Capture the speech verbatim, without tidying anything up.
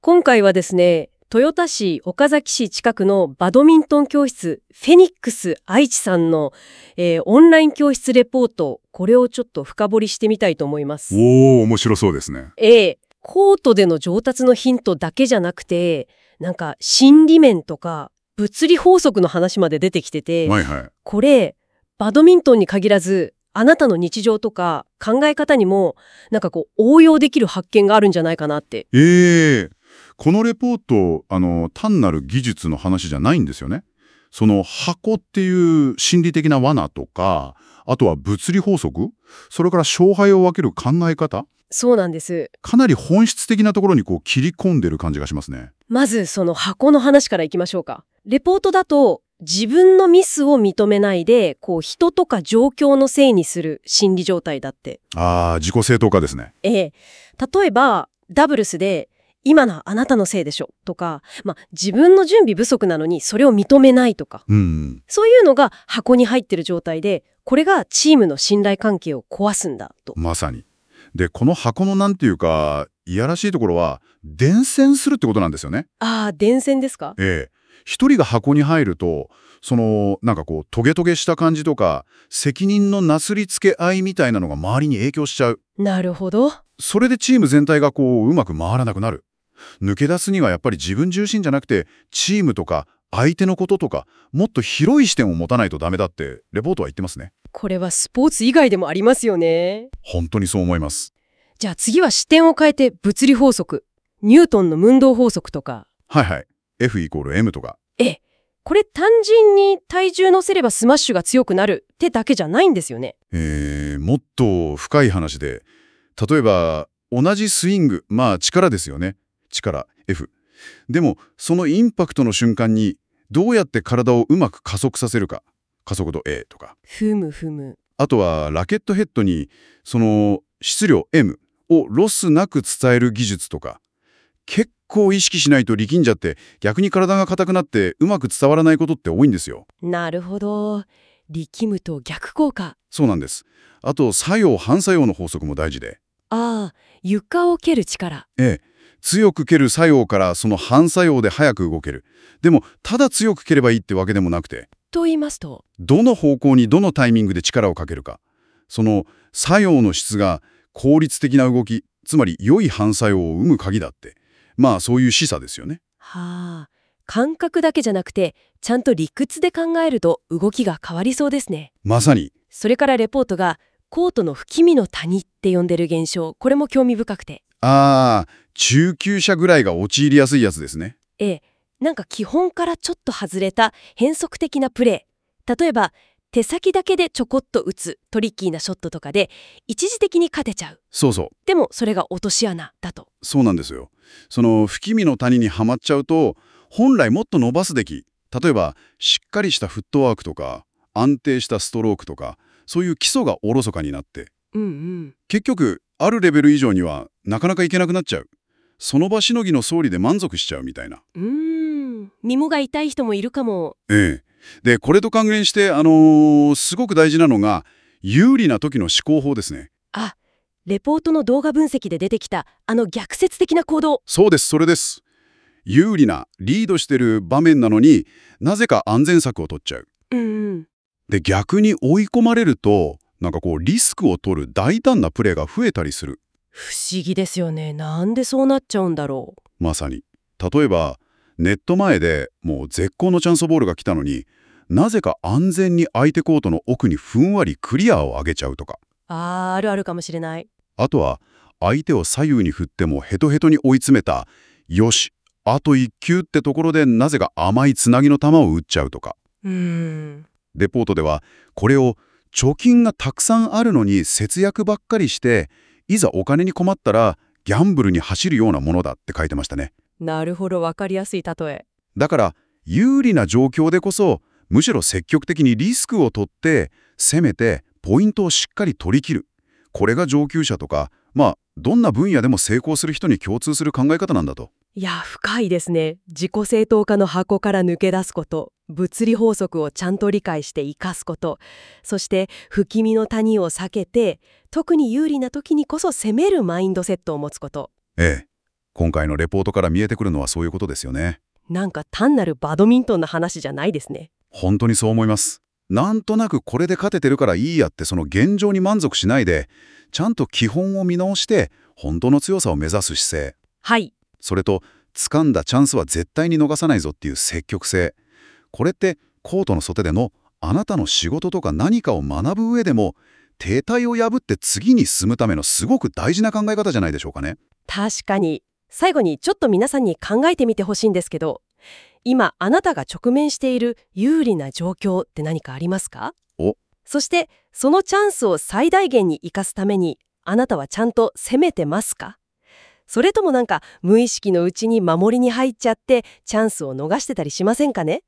今回はですね、豊田市岡崎市近くのバドミントン教室フェニックス愛知さんの、えーオンライン教室レポート、これをちょっと深掘りしてみたいと思います。 おー、面白そうですね。 ええ、コートでの上達のヒントだけじゃなくて、なんか心理面とか物理法則の話まで出てきてて、 はいはい。 これバドミントンに限らずあなたの日常とか考え方にもなんかこう応用できる発見があるんじゃないかなって。 えー、このレポート、あの、単なる技術の話じゃないんですよね。その箱っていう心理的な罠とか、あとは物理法則、それから勝敗を分ける考え方、 そうなんです。 かなり本質的なところにこう切り込んでる感じがしますね。 まずその箱の話からいきましょうか。レポートだと自分のミスを認めないでこう人とか状況のせいにする心理状態だって。 あー、自己正当化ですね。 ええ、例えばダブルスで今のはあなたのせいでしょとか、まあ、自分の準備不足なのにそれを認めないとか、 うん。 そういうのが箱に入ってる状態で、これがチームの信頼関係を壊すんだと。 まさに。で、この箱のなんていうか、いやらしいところは、伝染するってことなんですよね。 ああ、伝染ですか？ ええ。一人が箱に入ると、その、なんかこう、トゲトゲした感じとか、責任のなすりつけ合いみたいなのが周りに影響しちゃう。 なるほど。 それでチーム全体がこう、うまく回らなくなる。抜け出すにはやっぱり自分中心じゃなくて、チームとか相手のこととか、もっと広い視点を持たないとダメだって、レポートは言ってますね。 これはスポーツ以外でもありますよね。 本当にそう思います。 じゃあ次は視点を変えて物理法則。ニュートンの運動法則とか。 はいはい。F イコール M とか。 ええ、これ単純に体重乗せればスマッシュが強くなるってだけじゃないんですよね。 えー、もっと深い話で、例えば、同じスイング、まあ力ですよね。力、F。でも、そのインパクトの瞬間に、どうやって体をうまく加速させるか。加速度 A とか。 ふむふむ。 あとは、ラケットヘッドに、その質量 M をロスなく伝える技術とか。結構意識しないと力んじゃって、逆に体が硬くなってうまく伝わらないことって多いんですよ。 なるほど。力むと逆効果。 そうなんです。あと、作用・反作用の法則も大事で。 ああ、床を蹴る力。 ええ、強く蹴る作用からその反作用で早く動ける。でも、ただ強く蹴ればいいってわけでもなくて、 と言いますと。 どの方向にどのタイミングで力をかけるか。その作用の質が効率的な動き、つまり良い反作用を生む鍵だって。まあ、そういう示唆ですよね。 はあ、感覚だけじゃなくてちゃんと理屈で考えると動きが変わりそうですね。 まさに。 それからレポートがコートの吹き身の谷って呼んでる現象、これも興味深くて。 ああ、中級者ぐらいが陥りやすいやつですね。 ええ、なんか基本からちょっと外れた変則的なプレー。例えば手先だけでちょこっと打つトリッキーなショットとかで一時的に勝てちゃう。 そうそう。 でもそれが落とし穴だと。 そうなんですよ。その吹き身の谷にはまっちゃうと、本来もっと伸ばすべき、例えばしっかりしたフットワークとか安定したストロークとか、そういう基礎がおろそかになって、 うんうん。 結局あるレベル以上にはなかなかいけなくなっちゃう。その場しのぎの総理で満足しちゃうみたいな。 うーん、耳が痛い人もいるかも。 ええ。でこれと関連して、あのーすごく大事なのが有利な時の思考法ですね。 あ、レポートの動画分析で出てきたあの逆説的な行動。 そうです、それです。有利なリードしてる場面なのになぜか安全策を取っちゃう。 うんうん。 で逆に追い込まれるとなんかこうリスクを取る大胆なプレーが増えたりする。 不思議ですよね。なんでそうなっちゃうんだろう。 まさに。例えばネット前でもう絶好のチャンスボールが来たのになぜか安全に相手コートの奥にふんわりクリアを上げちゃうとか。 あー、あるあるかもしれない。 あとは相手を左右に振ってもヘトヘトに追い詰めたよしあといっ球ってところでなぜか甘いつなぎの球を打っちゃうとか。 うーん。 レポートではこれを貯金がたくさんあるのに節約ばっかりしていざお金に困ったらギャンブルに走るようなものだって書いてましたね。 なるほど、わかりやすい例え。 だから有利な状況でこそむしろ積極的にリスクを取って攻めてポイントをしっかり取り切る。これが上級者とかまあどんな分野でも成功する人に共通する考え方なんだと。 いや、深いですね。自己正当化の箱から抜け出すこと、物理法則をちゃんと理解して生かすこと、そして吹き身の谷を避けて、特に有利な時にこそ攻めるマインドセットを持つこと。 ええ。 今回のレポートから見えてくるのはそういうことですよね。 なんか単なるバドミントンの話じゃないですね。 本当にそう思います。なんとなくこれで勝ててるからいいやってその現状に満足しないで、ちゃんと基本を見直して本当の強さを目指す姿勢。 はい。 それと、掴んだチャンスは絶対に逃さないぞっていう積極性。これってコートの外でのあなたの仕事とか何かを学ぶ上でも、停滞を破って次に進むためのすごく大事な考え方じゃないでしょうかね。 確かに。最後にちょっと皆さんに考えてみてほしいんですけど、今あなたが直面している有利な状況って何かありますか？ お、 そしてそのチャンスを最大限に生かすためにあなたはちゃんと攻めてますか？それともなんか無意識のうちに守りに入っちゃってチャンスを逃してたりしませんかね？